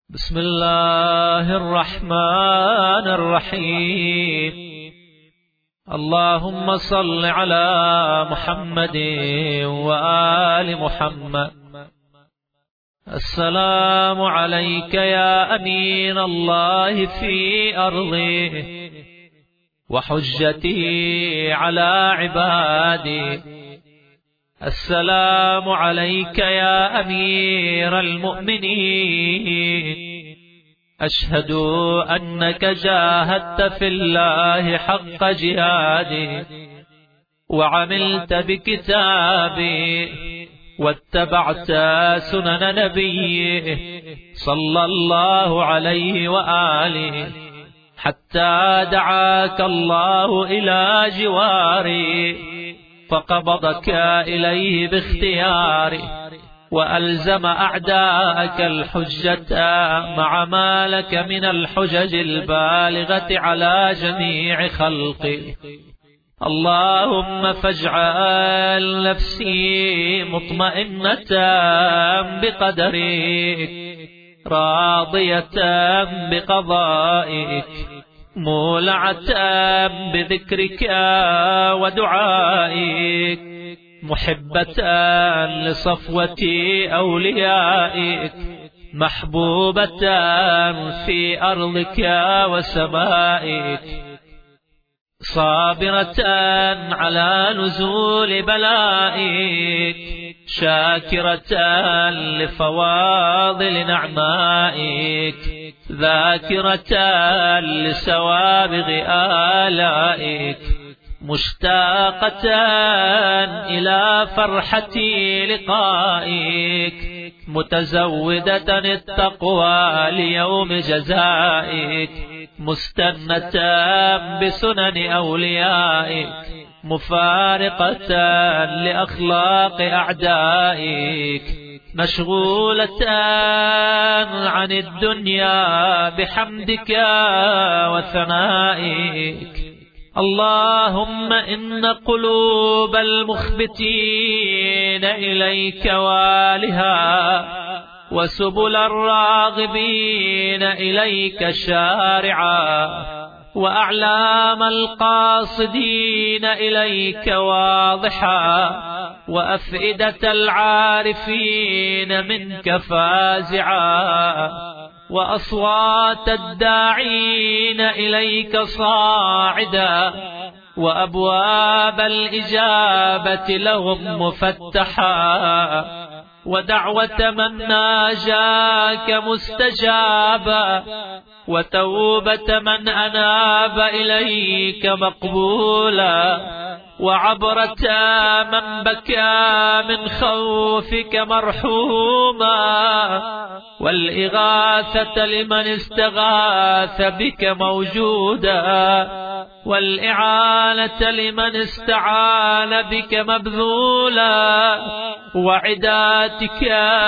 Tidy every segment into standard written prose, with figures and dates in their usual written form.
بسم الله الرحمن الرحيم. اللهم صل على محمد وآل محمد. السلام عليك يا أمين الله في أرضه وحجتي على عبادي. السلام عليك يا أمير المؤمنين. أشهد أنك جاهدت في الله حق جهاده وعملت بكتابه واتبعت سنن نبيه صلى الله عليه وآله حتى دعاك الله إلى جواره فقبضك إليه باختياره وألزم أعداءك الحجة مع ما لك من الحجج البالغة على جميع خلقه. اللهم فاجعل نفسي مطمئنة بقدرك راضية بقضائك مولعة بذكرك ودعائك محبة لصفوة أوليائك محبوبة في أرضك وسمائك صابرة على نزول بلائك شاكرة لفواضل نعمائك ذاكرة لسوابغ آلائك مشتاقة إلى فرحة لقائك متزودة التقوى ليوم جزائك مستنة بسنن أوليائك مفارقة لأخلاق أعدائك مشغولة عن الدنيا بحمدك وثنائك. اللهم إن قلوب المخبتين إليك والها وسبل الراغبين إليك شارعا وأعلام القاصدين إليك واضحا وأفئدة العارفين منك فازعا وأصوات الداعين إليك صاعدا وأبواب الإجابة لهم مفتحا ودعوة من ناجاك مستجابا وتوبة من أناب إليك مقبولا وعبرة من بكى من خوفك مرحوما والإغاثة لمن استغاث بك موجودا والإعانة لمن استعان بك مبذولا وعداتك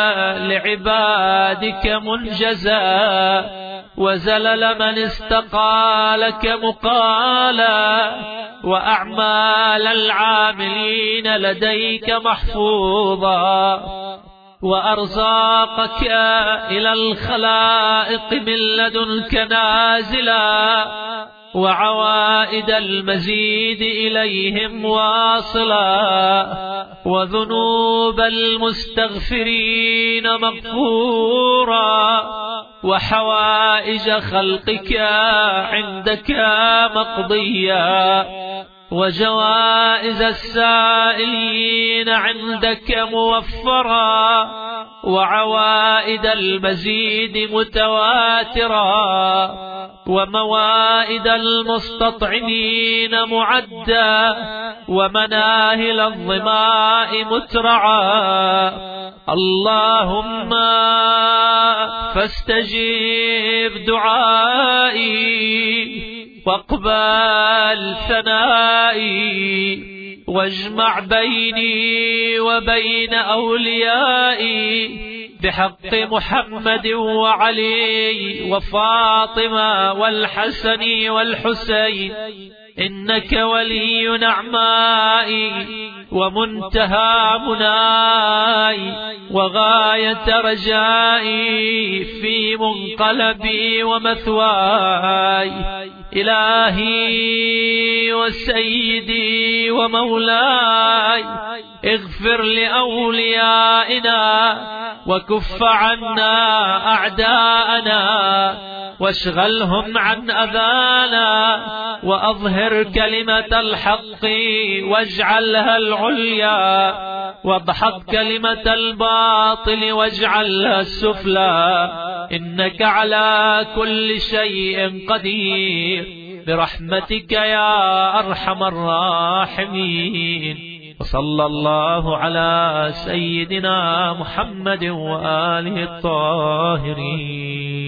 لعبادك منجزا وزلل من استقالك مقالا وأعمال العاملين لديك محفوظا وأرزاقك إلى الخلائق من لدنك نازلا وعوائد المزيد إليهم واصلا وذنوب المستغفرين مغفورا وحوائج خلقك عندك مقضيا وجوائز السائلين عندك موفرا وعوائد المزيد متواترا وموائد المستطعمين معدا ومناهل الظماء مترعا. اللهم فاستجب دعائي واقبل ثنائي واجمع بيني وبين أوليائي بحق محمد وعلي وفاطمة والحسن والحسين، إنك ولي نعمائي ومنتهى مناي وغاية رجائي في منقلبي ومثواي. إلهي وسيدي ومولاي، اغفر لأوليائنا وكف عنا أعداءنا واشغلهم عن أذانا، وأظهر كلمة الحق واجعلها العليا، واضحك كلمة الباطل واجعلها السفلى، إنك على كل شيء قدير برحمتك يا أرحم الراحمين. وصلى الله على سيدنا محمد وآله الطاهرين.